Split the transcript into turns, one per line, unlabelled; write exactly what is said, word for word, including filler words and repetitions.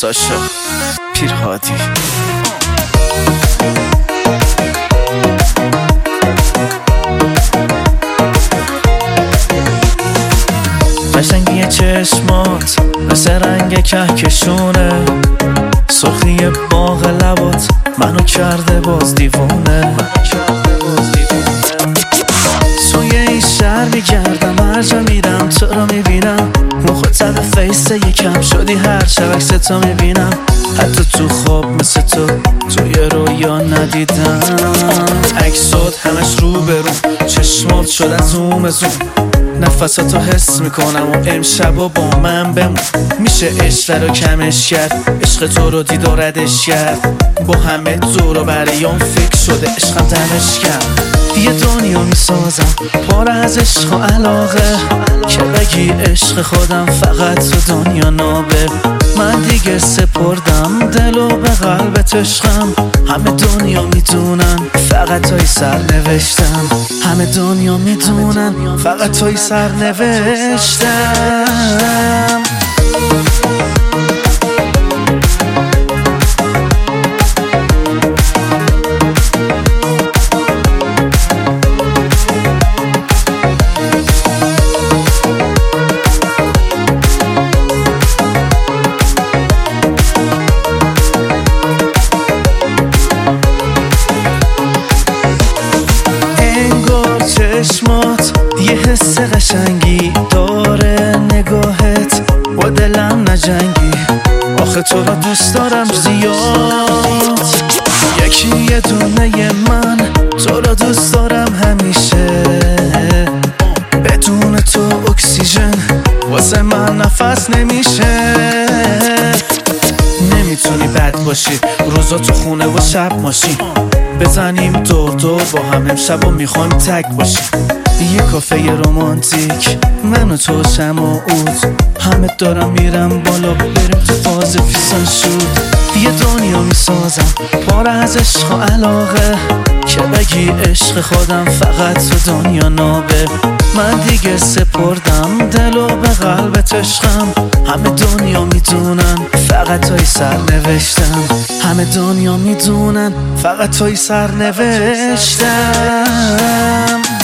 ساشا پیرهادی. قشنگی چشمات مثل رنگ کهکشونه، سرخی باغ لبات منو کرده باز دیوونه. توی این شهر میگردم، هر جا میرم تو رو میبینم، مخاطب فیس یکم شدی هر شب عکس تو میبینم. حتی تو خواب مثل تو توی رویا ندیدم. عکسات همش رو برو، چشمات شد از زوم زوم، نفساتو حس میکنم و امشب و با من بمون. میشه عشق رو کمش کرد، عشق تو رو دید و ردش کرد، با همه دور و بریام فکر شده عشقم دمش کرد. یه دنیا میسازم پر از عشق و علاقه، که بگی عشق خودم فقط تو دنیا نابه. من دیگه سپردم دل و به قلبت عشقم، همه دنیا میدونن فقط توی سر نوشتم، همه دنیا میدونن فقط توی سر نوشتم. چشمات یه حس قشنگی داره، نگاهت با دلم نجنگی، آخه تو رو دوست دارم زیاد. یکی یه دونه من تو رو دوست دارم همیشه، بدون تو اکسیژن واسه من نفس نمیشه. نمیتونی بد باشی، روزا تو خونه و شب ماشین، بزنیم دور دور با هم امشب و میخوایم تک باشیم. یه کافه رومانتیک من و تو شم و عود، همه دارم میرم بالا بریم تو فاز فیسان شود. یه دنیا میسازم پر از عشق و علاقه، که بگی عشق خودم فقط تو دنیا نابه. من دیگه سپردم دل و به قلبت عشقم، همه دنیا میدونن فقط توی سر نوشتم، همه دنیا میدونن فقط توی سر نوشتم.